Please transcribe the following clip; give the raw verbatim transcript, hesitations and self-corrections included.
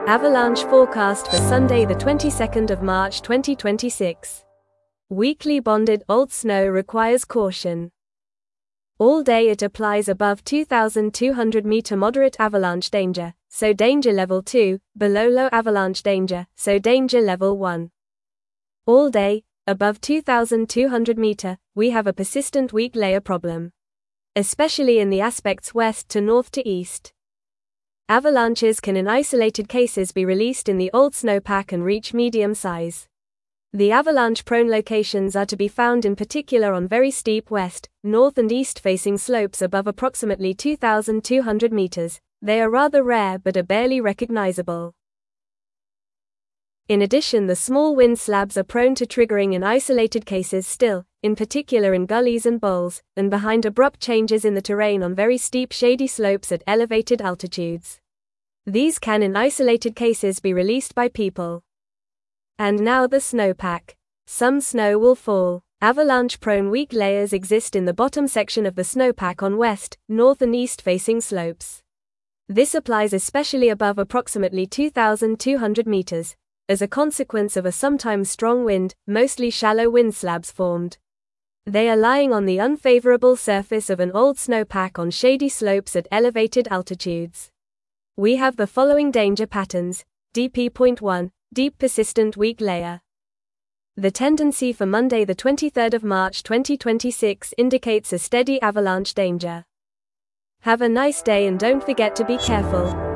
Avalanche forecast for Sunday the twenty-second of March twenty twenty-six. Weakly bonded old snow requires caution. All day it applies above two thousand two hundred meter moderate avalanche danger, so danger level two, below low avalanche danger, so danger level one. All day, above two thousand two hundred meter, we have a persistent weak layer problem, especially in the aspects west to north to east. Avalanches can in isolated cases be released in the old snowpack and reach medium size. The avalanche-prone locations are to be found in particular on very steep west, north and east-facing slopes above approximately two thousand two hundred meters. They are rather rare but are barely recognizable. In addition, the small wind slabs are prone to triggering in isolated cases still, in particular in gullies and bowls, and behind abrupt changes in the terrain on very steep shady slopes at elevated altitudes. These can in isolated cases be released by people. And now the snowpack. Some snow will fall. Avalanche-prone weak layers exist in the bottom section of the snowpack on west, north and east-facing slopes. This applies especially above approximately two thousand two hundred meters, as a consequence of a sometimes strong wind, mostly shallow wind slabs formed. They are lying on the unfavorable surface of an old snowpack on shady slopes at elevated altitudes. We have the following danger patterns. D P one. Deep persistent weak layer. The tendency for Monday the twenty-third of March twenty twenty-six indicates a steady avalanche danger. Have a nice day and don't forget to be careful.